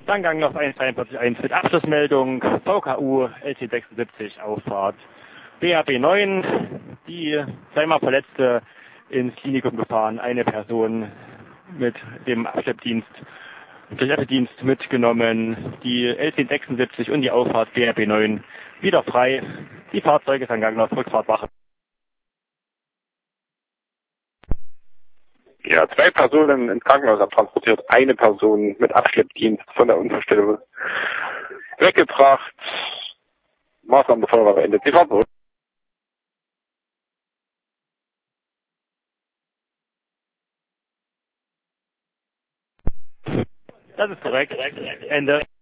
Dann Gang noch 141 mit Abschlussmeldung, VKU LC76 Auffahrt BHB 9, die zweimal Verletzte ins Klinikum gefahren, eine Person mit dem Abschleppdienst mitgenommen, die LC76 und die Auffahrt BHB 9 wieder frei, die Fahrzeuge St. Gangler Rückfahrtwache. Ja, 2 Personen ins Krankenhaus abtransportiert, eine Person mit Abschleppdienst von der Unfallstelle weggebracht. Maßnahmen der Feuerwehr beendet. Die Fahrt zurück. Das ist korrekt. Ende.